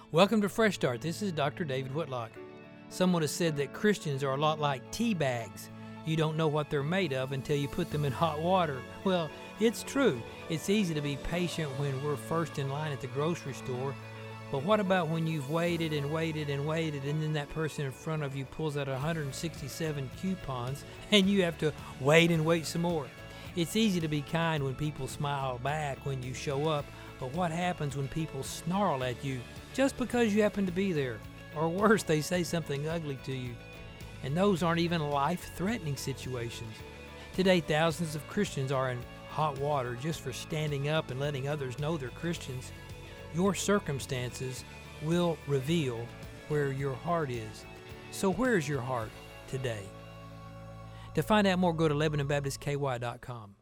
Welcome to Fresh Start. This is Dr. David Whitlock. Someone has said that Christians are a lot like tea bags. You don't know what they're made of until you put them in hot water. Well, it's true. It's easy to be patient when we're first in line at the grocery store. But what about when you've waited and waited and waited, and then that person in front of you pulls out 167 coupons, and you have to wait and wait some more? It's easy to be kind when people smile back when you show up, but what happens when people snarl at you just because you happen to be there? Or worse, they say something ugly to you. And those aren't even life-threatening situations. Today, thousands of Christians are in hot water just for standing up and letting others know they're Christians. Your circumstances will reveal where your heart is. So where is your heart today? To find out more, go to LebanonBaptistKY.com.